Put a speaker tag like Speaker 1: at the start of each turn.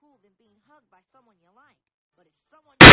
Speaker 1: cool than being hugged by someone you like. But if someone